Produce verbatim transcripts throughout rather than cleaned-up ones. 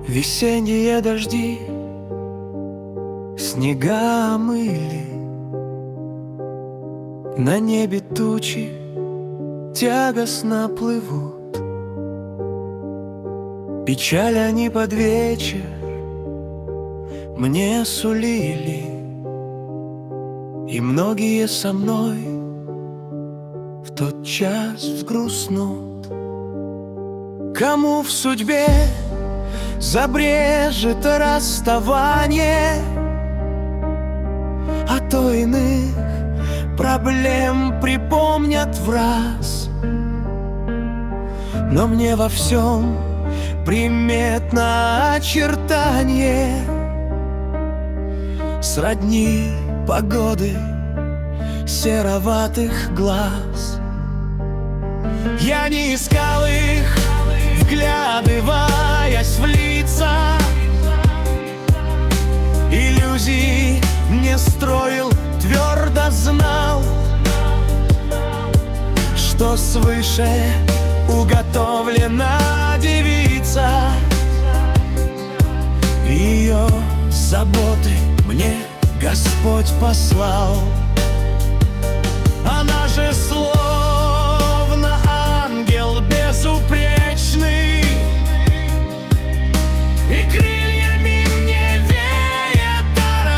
Весенние дожди снега омыли, на небе тучи тягостно плывут. Печаль они под вечер мне сулили, и многие со мной в тот час взгрустнут. Кому в судьбе забрежет расставание, а то иных проблем припомнят враз. Но мне во всем приметно очертание сродни погоды сероватых глаз. Я не искал их, вглядываясь в лица, иллюзий не строил, твердо знал, что свыше уготовлена девица. Ее заботы мне Господь послал. Она же словно ангел безупречный, и крыльями мне веет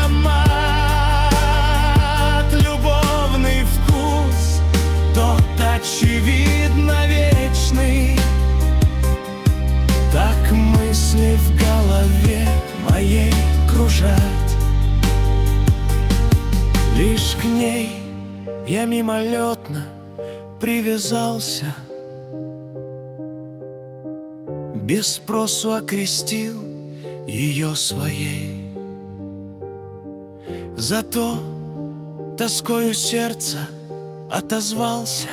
аромат. Любовный вкус, тот очевидно вечный. Так мысли в голове моей кружат. Лишь к ней я мимолетно привязался, без спросу окрестил ее своей. Зато тоскою сердца отозвался,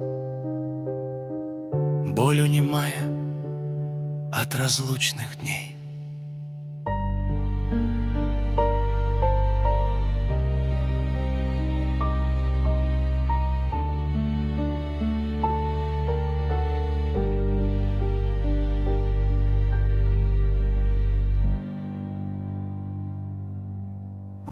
боль унимая от разлучных дней.